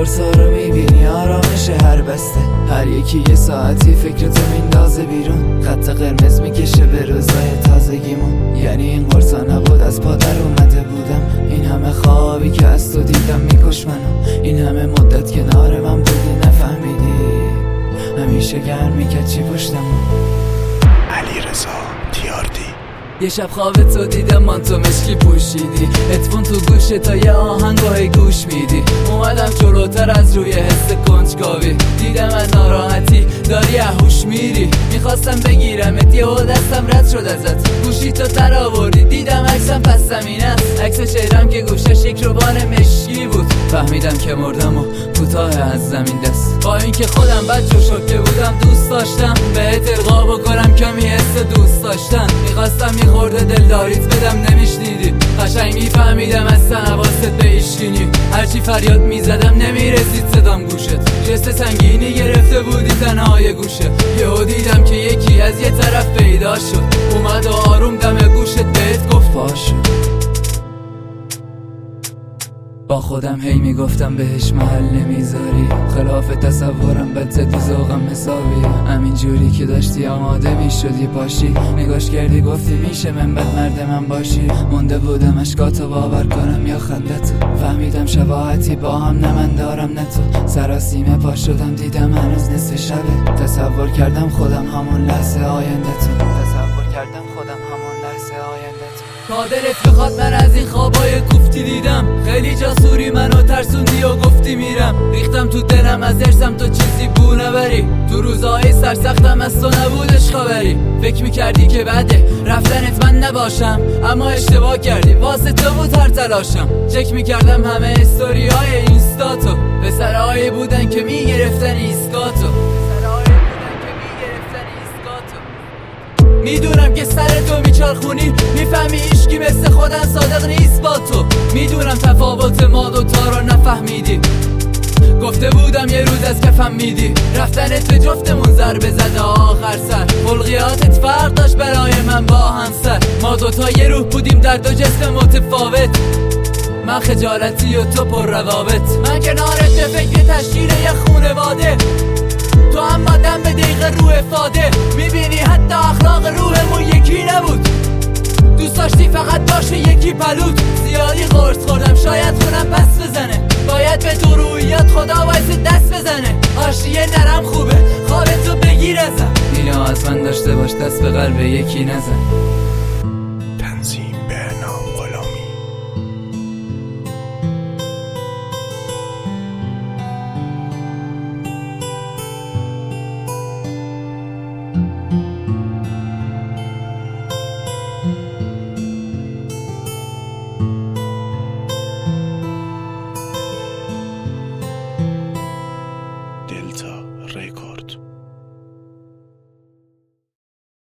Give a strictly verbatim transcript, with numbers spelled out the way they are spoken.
قرصا رو میبینی آرامش هر بسته، هر یکی یه ساعتی فکرتو میندازه بیرون، خط قرمز میکشه به روزای تازگیمون. یعنی این قرصا نبود از پادر اومده بودم، این همه خوابی که از تو دیدم میکش منو، این همه مدت کنار من بودی نفهمیدی، همیشه گرم میکرد چی پشتمون. علیرضا تیاردی. یه شب خواب تو دیدم مانتو مشکی پوشیدی، اتفون تو گوش تا یه آهنگاهی گوش میدی، اومدم جلوتر از روی حس کنجکاوی، دیدم از ناراحتی داری اهوش میری، میخواستم بگیرمت یهو دستم رد شد ازت، گوشی تو در آوردی دیدم عکسم پس زمین است، عکس چهرم که گوشش یک روبان مشکی بود، فهمیدم که مردم و کوتاه از زمین دست، با اینکه خودم بچه شوکه بودم دوست داشتم بهت القا بکنم کمی حس دوست داشتن، میخواستم میخورده دلداریت بدم نمیشنیدی، قشنگ میفهمیدم از تنواست به ایشگینی، هرچی فریاد میزدم نمیرسید صدام گوشت، جست سنگینی گرفته بودی تنهای گوشه، یهو دیدم که یکی از یه طرف پیدا شد، اومد و آروم دم گوشت بهت گفت پاشو. با خودم هی میگفتم بهش محل نمیذاری، خلاف تصورم بد زدی ذوقم حسابی، همین جوری که داشتی آماده میشدی پاشی، نگاش کردی گفتی میشه من بد مرد من باشی، مونده بودم اشکاتو باور کنم یا خندتو، فهمیدم شباهتی با هم نه من دارم نه تو، سراسیمه پا شدم دیدم هنوز نصف شبه، تصور کردم خودم همون لحظه آینده تو، تصور کردم خودم همون لحظه آینده تو. پادرت بخواد من از این خوابای کوفتی دیدم، خیلی جاسوری منو ترسوندی و گفتی میرم، ریختم تو دلم از ارسم تو چیزی بو نبری، تو روزهای سرسختم از تو نبودش خبری، فکر میکردی که بعده رفتنت من نباشم، اما اشتباه کردی واسه تو بود هر تلاشم، چک میکردم همه استوری های اینستاتو، پسرهایی بودن که میگرفتن ایسکاتو، میدونم که سر تو میچرخونی، میفهمی ایشکی مثل خودم صادق نیست با تو، میدونم تفاوت ما دوتا رو نفهمیدی، گفته بودم یه روز از کفم میدی، رفتنت به جفتمون ضربه زده آخر سر، خلقیاتت فرق داشت برای من با همسر، ما دوتا یه روح بودیم در دو جسم متفاوت، من خجالتی و تو پر روابط، من کنارت به فکر تشکیل یه خونواده، تو اما دم به دقیقه رو افاده، میبینی حتی اخلاق روحمون یکی نبود، دوست داشتی فقط باشه یکی پلود، زیادی قرص خوردم شاید خونم پس بزنه، باید به تو رویات خدا وایس دست بزنه، حاشیه نرم خوبه خوابتو بگیر ازم، اینو از من داشته باش دست به قلب یکی نزن.